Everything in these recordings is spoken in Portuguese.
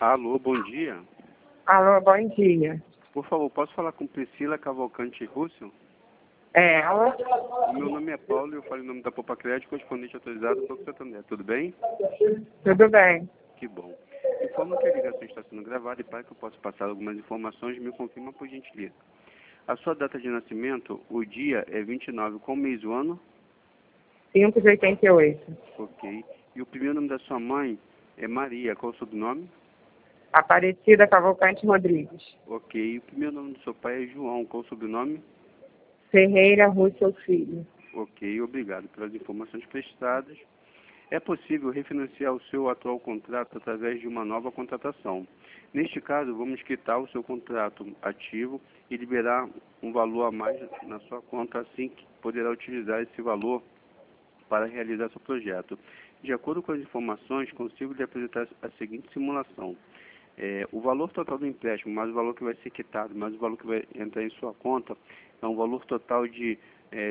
Alô, bom dia. Alô, bom dia. Por favor, posso falar com Priscila Cavalcante Russo? É ela? Meu nome é Paulo e eu falo em nome da Popa Crédito, correspondente autorizado do Banco Santander. Tudo bem? Tudo bem. Que bom. Informo que a ligação está sendo gravada e para que eu possa passar algumas informações, me confirma por gentileza. A sua data de nascimento, o dia é 29, qual mês do ano? 5 de 88. Ok. E o primeiro nome da sua mãe é Maria, qual o sobrenome? Aparecida Cavalcante Rodrigues. Ok. E o primeiro nome do seu pai é João, qual o sobrenome? Ferreira Russo Filho. Ok, obrigado pelas informações prestadas. É possível refinanciar o seu atual contrato através de uma nova contratação. Neste caso, vamos quitar o seu contrato ativo e liberar um valor a mais na sua conta, assim que poderá utilizar esse valor para realizar seu projeto. De acordo com as informações, consigo lhe apresentar a seguinte simulação. O valor total do empréstimo, mais o valor que vai ser quitado, mais o valor que vai entrar em sua conta, é um valor total de R$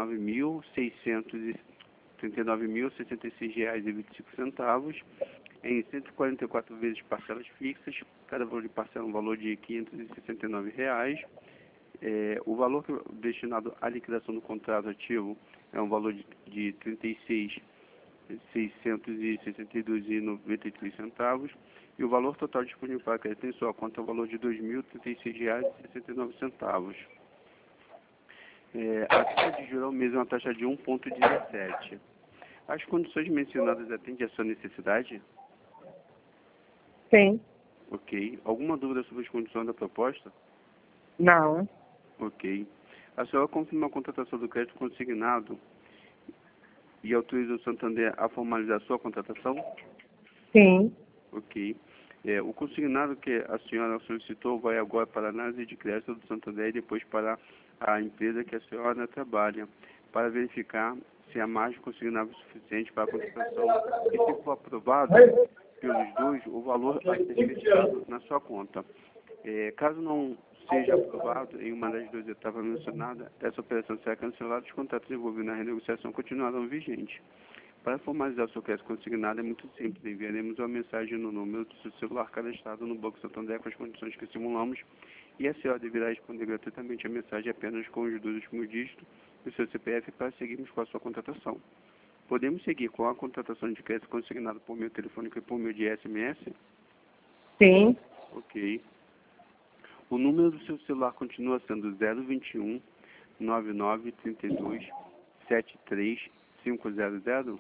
39.066,25 em 144 vezes parcelas fixas, cada valor de parcela é um valor de R$ 569. O valor destinado à liquidação do contrato ativo é um valor de R$ 36.662,93 e o valor total disponível para crédito em sua conta é o valor de R$ 2.036,69. A taxa de juros ao mês é uma taxa de 1,17. As condições mencionadas atendem à sua necessidade? Sim. Ok. Alguma dúvida sobre as condições da proposta? Não. Ok. A senhora confirma a contratação do crédito consignado e autoriza o Santander a formalizar a sua contratação? Sim. Ok. O consignado que a senhora solicitou vai agora para a análise de crédito do Santander e depois para a empresa que a senhora trabalha, para verificar se há margem consignável suficiente para a contratação. E se for aprovado pelos dois, o valor a ser creditado na sua conta. Caso não seja aprovado em uma das duas etapas mencionadas, essa operação será cancelada e os contratos envolvidos na renegociação continuarão vigentes. Para formalizar o seu crédito consignado é muito simples. Enviaremos uma mensagem no número do seu celular cadastrado no Banco Santander com as condições que simulamos e a senhora deverá responder gratuitamente a mensagem apenas com os dois últimos dígitos do seu CPF para seguirmos com a sua contratação. Podemos seguir com a contratação de crédito consignado por meio telefônico e por meio de SMS? Sim. Ok. O número do seu celular continua sendo 021 9932 73500?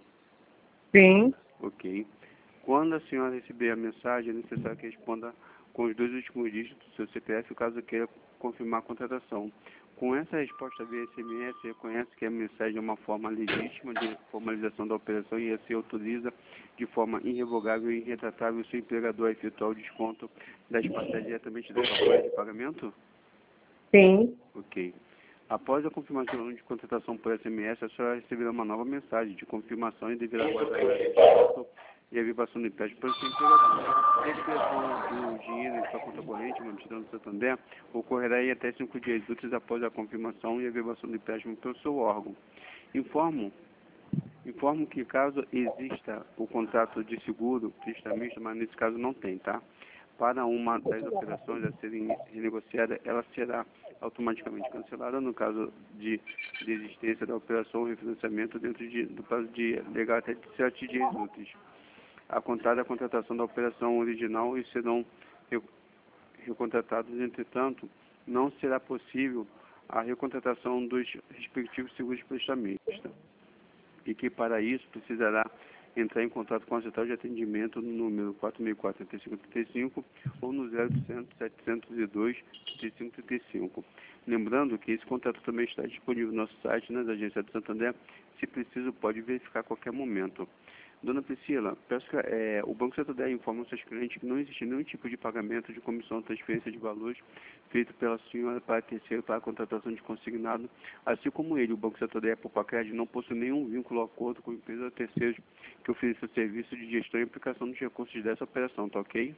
Sim. Ok. Quando a senhora receber a mensagem, é necessário que responda com os dois últimos dígitos do seu CPF, caso queira confirmar a contratação. Com essa resposta via SMS, reconhece que a mensagem é uma forma legítima de formalização da operação e assim autoriza de forma irrevogável e irretratável o seu empregador a efetuar o desconto das parcelas diretamente da sua folha de pagamento? Sim. Ok. Após a confirmação de contratação por SMS, a senhora receberá uma nova mensagem de confirmação e deverá aguardar a desconto e a vibração do empréstimo pelo seu empregador. A expiração do dinheiro em sua conta corrente, mantida no Santander, ocorrerá em até 5 dias úteis após a confirmação e a vibração do empréstimo pelo seu órgão. Informo que caso exista o contrato de seguro, prestamista, mas nesse caso não tem, tá? Para uma das operações a serem renegociadas, ela será automaticamente cancelada no caso de desistência da operação ou refinanciamento dentro do prazo de legal até 7 dias úteis. A contar da contratação da operação original e serão recontratados, entretanto, não será possível a recontratação dos respectivos seguros prestamistas e que para isso precisará entrar em contato com a central de atendimento no número 464-3535 ou no 0800 702 3535. Lembrando que esse contrato também está disponível no nosso site, nas agências do Santander. Se preciso, pode verificar a qualquer momento. Dona Priscila, peço que o Banco Santander informa aos seus clientes que não existe nenhum tipo de pagamento de comissão ou transferência de valores feito pela senhora para terceiro para a contratação de consignado, assim como ele, o Banco Santander e a Popa Crédito, não possui nenhum vínculo ou acordo com empresas ou terceiros que ofereçam serviço de gestão e aplicação dos recursos dessa operação, tá ok?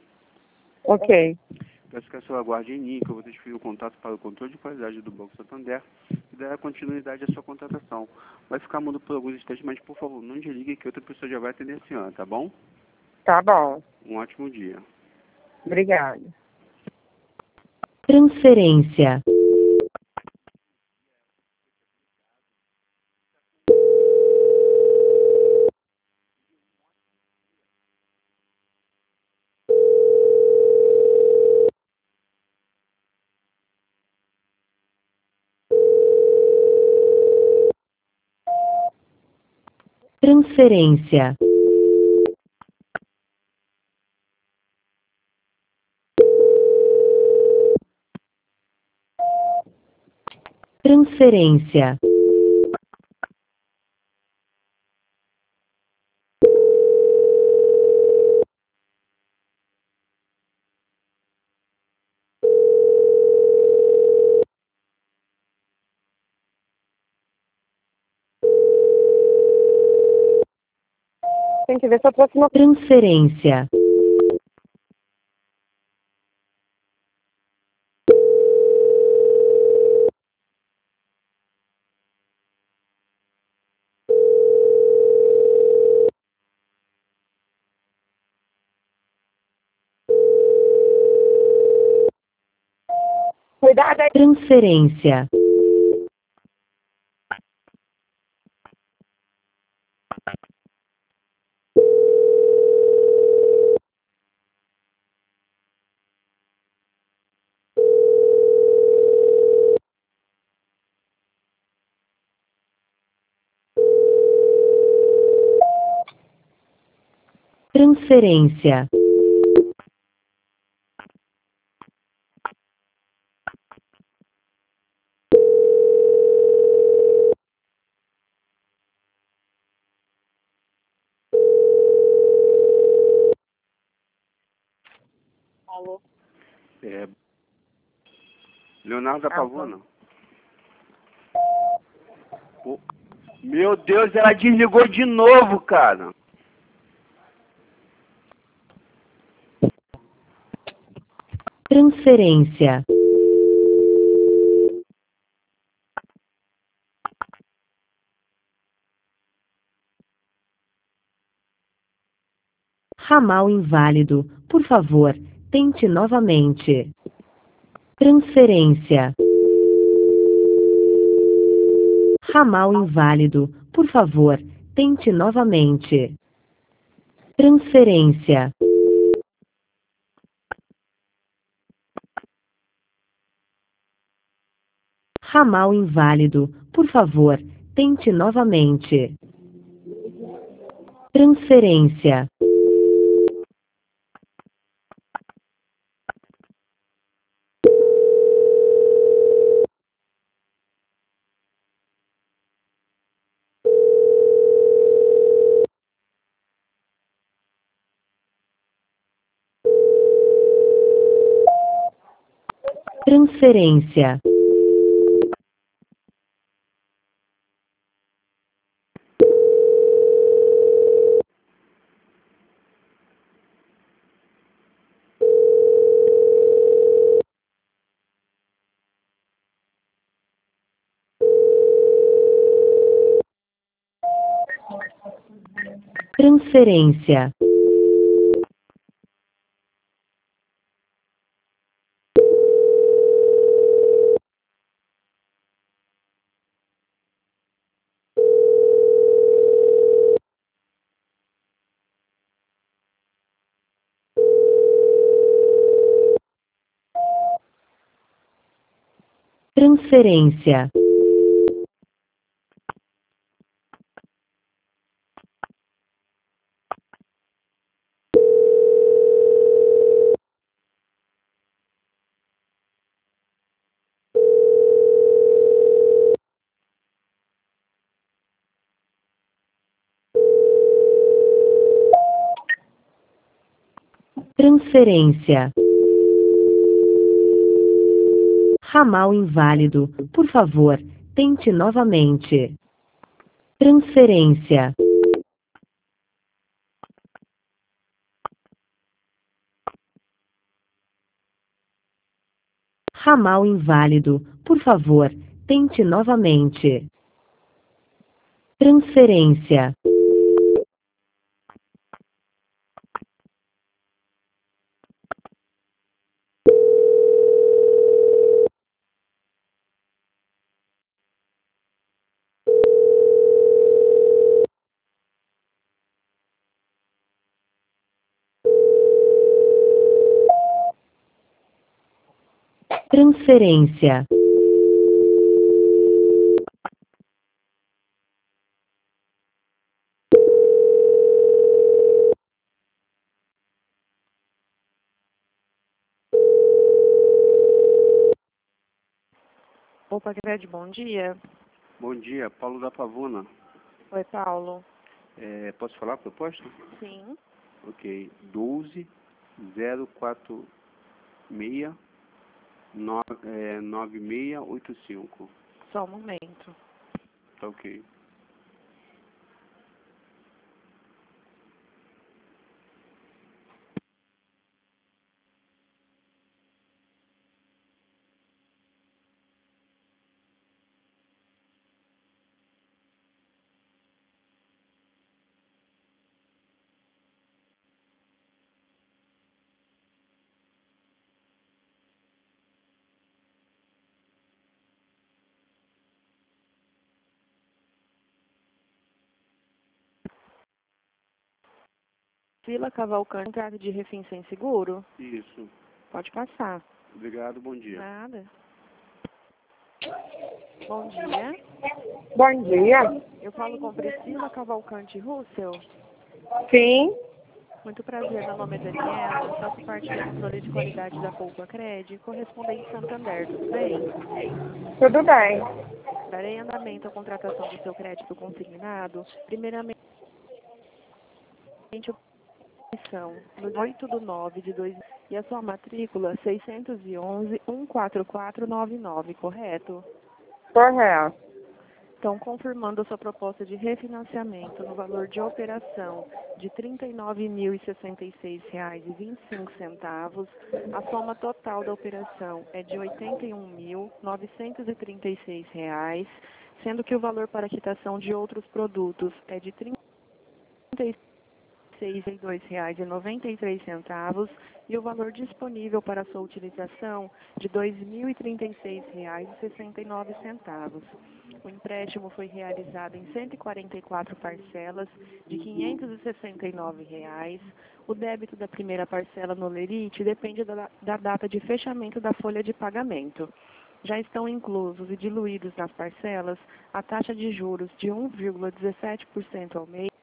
Ok. Peço que a senhora aguarde em mim, que eu vou transferir o contato para o controle de qualidade do Banco Santander e dará continuidade à sua contratação. Vai ficar mudo por alguns instantes, mas por favor, não desligue que outra pessoa já vai atender a senhora, tá bom? Tá bom. Um ótimo dia. Obrigada. Transferência. Transferência. Transferência. Tem que ver se a próxima... Transferência. Cuidado aí. Transferência. Transferência. Alô? Leonardo da Pavuna. Ô, meu Deus, ela desligou de novo, cara. Transferência. Ramal inválido. Por favor, tente novamente. Transferência. Ramal inválido. Por favor, tente novamente. Transferência. Ramal inválido. Por favor, tente novamente. Transferência. Transferência. Transferência. Transferência. Transferência. Ramal inválido. Por favor, tente novamente. Transferência. Ramal inválido. Por favor, tente novamente. Transferência. transferência. Opa, Cred, bom dia. Bom dia, Paulo da Pavuna. Oi, Paulo. Posso falar a proposta? Sim. Ok. 12 046 9685. Só um momento. Tá ok. Vila Cavalcante, contrato de refins sem seguro? Isso. Pode passar. Obrigado, bom dia. Nada. Bom dia. Bom dia. Eu falo com Priscila Cavalcante Russell. Sim, Muito prazer, meu nome é Daniela. Faço parte do controle de qualidade da Poupa Cred, correspondente Santander, tudo bem? tudo bem. Darei andamento à contratação do seu crédito consignado. Primeiramente, são no 8/9 de 2000 e a sua matrícula 611-14499, correto? Correto. Estão confirmando a sua proposta de refinanciamento no valor de operação de R$ 39.066,25. A soma total da operação é de R$ 81.936, sendo que o valor para quitação de outros produtos é de R$ 36,93 e o valor disponível para sua utilização de R$ 2.036,69. O empréstimo foi realizado em 144 parcelas de R$ 569. O débito da primeira parcela no Lerite depende da data de fechamento da folha de pagamento. Já estão inclusos e diluídos nas parcelas a taxa de juros de 1,17% ao mês,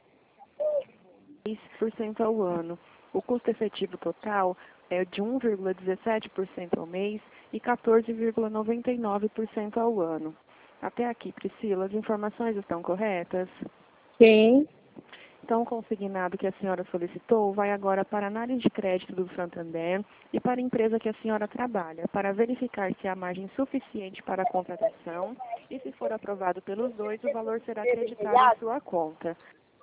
6% ao ano. O custo efetivo total é de 1,17% ao mês e 14,99% ao ano. Até aqui, Priscila, as informações estão corretas? Sim, Então, o consignado que a senhora solicitou vai agora para a análise de crédito do Santander e para a empresa que a senhora trabalha, para verificar se há margem suficiente para a contratação e, se for aprovado pelos dois, o valor será acreditado em sua conta.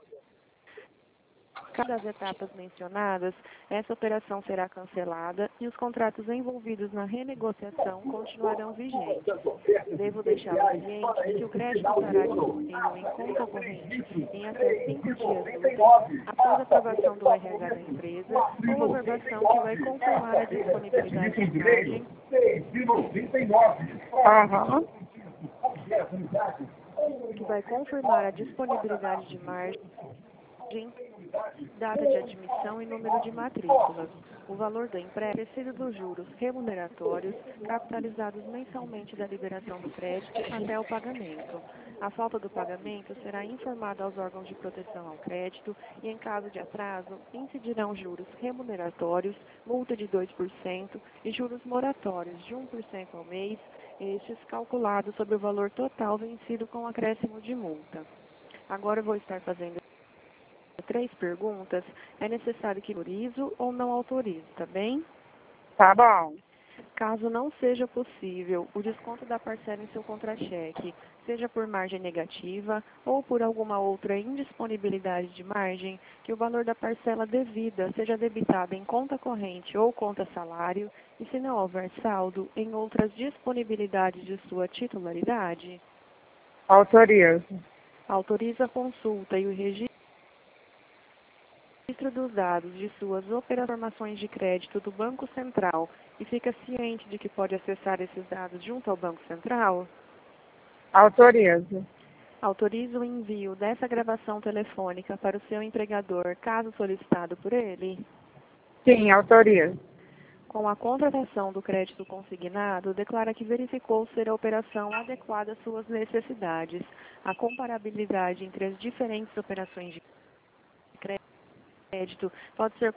Cada das etapas mencionadas, essa operação será cancelada e os contratos envolvidos na renegociação continuarão vigentes. Devo deixá-lo ciente de que o crédito estará disponível em conta corrente em até 5 dias úteis após a aprovação do RH da empresa ou averbação que vai confirmar a disponibilidade de margem aham, data de admissão e número de matrículas. O valor do empréstimo precisa dos juros remuneratórios capitalizados mensalmente da liberação do crédito até o pagamento. A falta do pagamento será informada aos órgãos de proteção ao crédito e, em caso de atraso, incidirão juros remuneratórios, multa de 2% e juros moratórios de 1% ao mês, estes calculados sobre o valor total vencido com acréscimo de multa. Agora eu vou estar fazendo 3 perguntas. É necessário que autorizo ou não autorize, tá bem? tá bom. Caso não seja possível o desconto da parcela em seu contra-cheque, seja por margem negativa ou por alguma outra indisponibilidade de margem, que o valor da parcela devida seja debitado em conta corrente ou conta salário e, se não houver saldo, em outras disponibilidades de sua titularidade. Autorizo. Autoriza a consulta e o registro dos dados de suas operações de crédito do Banco Central e fica ciente de que pode acessar esses dados junto ao Banco Central? Autorizo. Autoriza o envio dessa gravação telefônica para o seu empregador, caso solicitado por ele? Sim, autorizo. Com a contratação do crédito consignado, declara que verificou ser a operação adequada às suas necessidades. A comparabilidade entre as diferentes operações de crédito pode ser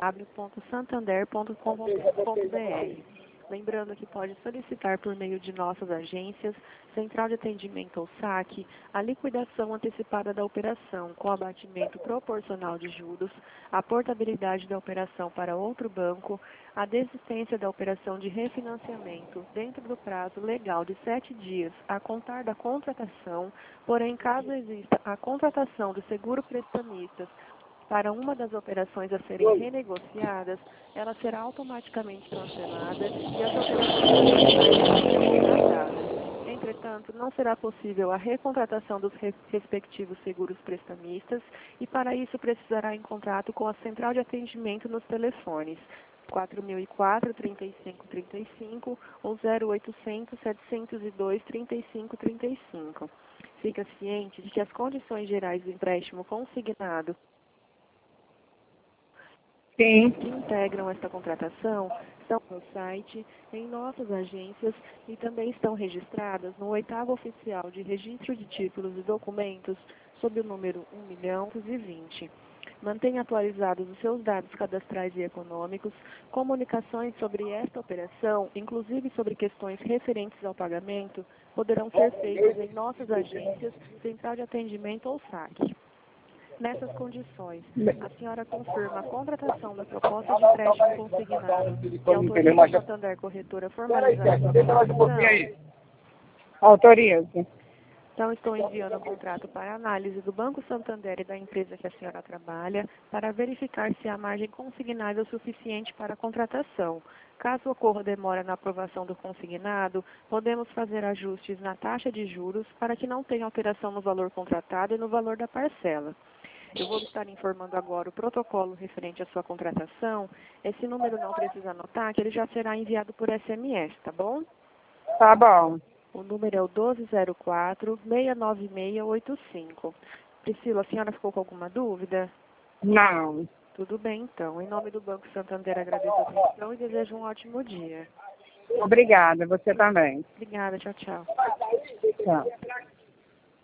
www.santander.com.br. Lembrando que pode solicitar por meio de nossas agências, central de atendimento ou saque, a liquidação antecipada da operação com abatimento proporcional de juros, a portabilidade da operação para outro banco, a desistência da operação de refinanciamento dentro do prazo legal de 7 dias a contar da contratação, porém caso exista a contratação do seguro prestamista para uma das operações a serem renegociadas, ela será automaticamente cancelada e as operações serão recontratadas. Entretanto, não será possível a recontratação dos respectivos seguros prestamistas e, para isso, precisará em contrato com a central de atendimento nos telefones 4004-3535 ou 0800-702-3535. Fica ciente de que as condições gerais do empréstimo consignado Sim. que integram esta contratação estão no site, em nossas agências e também estão registradas no 8º Oficial de Registro de Títulos e Documentos sob o número 1.520. Mantenha atualizados os seus dados cadastrais e econômicos. Comunicações sobre esta operação, inclusive sobre questões referentes ao pagamento, poderão ser feitas em nossas agências, central de atendimento ou saque. Nessas condições, a senhora confirma a contratação da proposta de empréstimo consignado e autoriza a Santander Corretora a formalizar a sua contratação? Autorizo. Então, estou enviando o contrato para análise do Banco Santander e da empresa que a senhora trabalha para verificar se a margem consignada é suficiente para a contratação. Caso ocorra demora na aprovação do consignado, podemos fazer ajustes na taxa de juros para que não tenha alteração no valor contratado e no valor da parcela. Eu vou estar informando agora o protocolo referente à sua contratação. Esse número não precisa anotar, que ele já será enviado por SMS, tá bom? Tá bom. O número é o 1204-69685. Priscila, a senhora ficou com alguma dúvida? Não. Tudo bem, então. Em nome do Banco Santander, agradeço a atenção e desejo um ótimo dia. Obrigada, você também. Obrigada, tchau, tchau. Tchau.